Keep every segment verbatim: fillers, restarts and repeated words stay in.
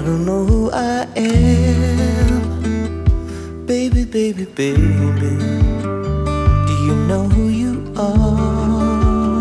don't know who I am. Baby, baby, baby, do you know who you are?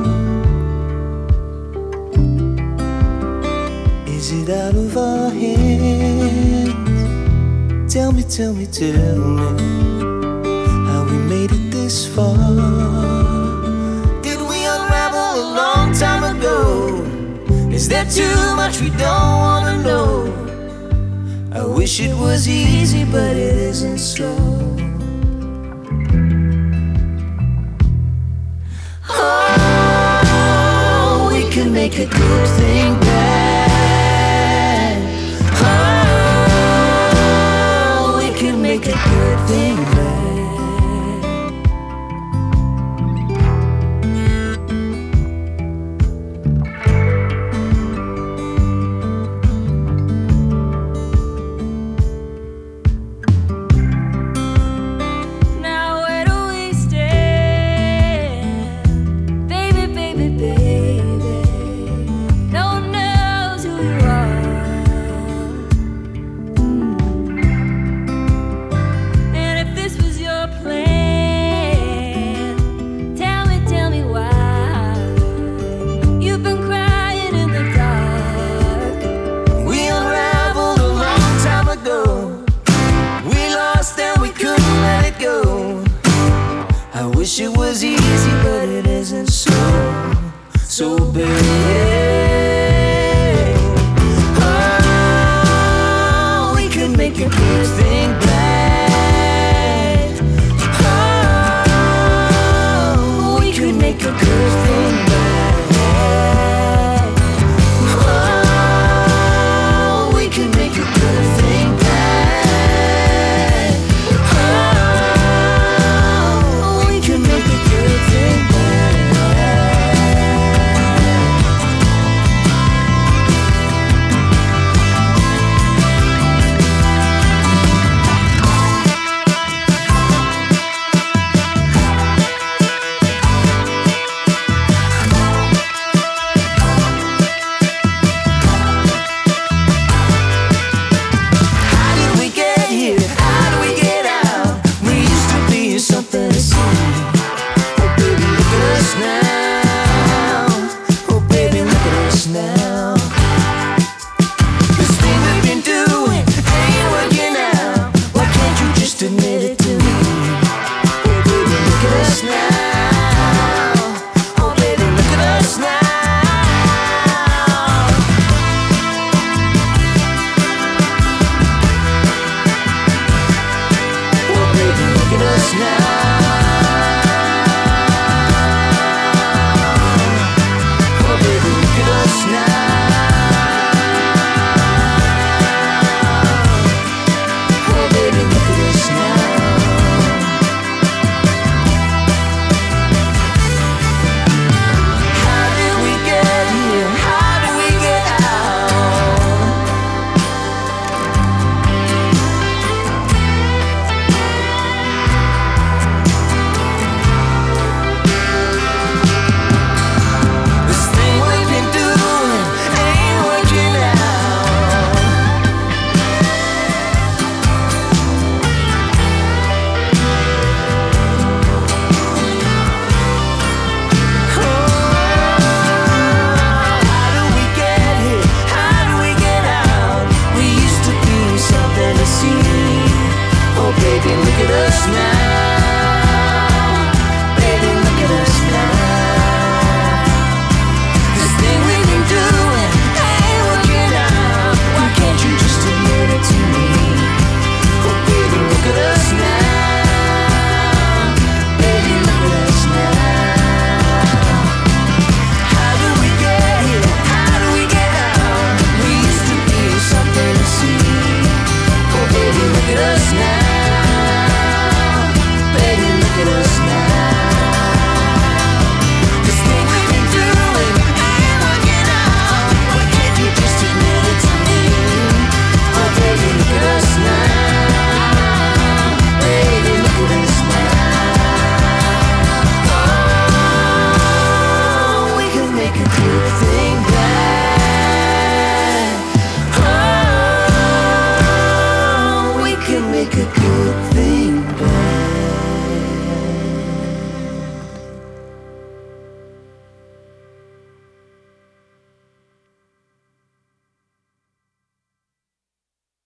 Is it out of our hands? Tell me, tell me, tell me how we made it this far. Did we unravel a long time ago? Is there too much we don't wanna know? I wish it was easy, but it isn't so. Oh, we can make a good thing bad.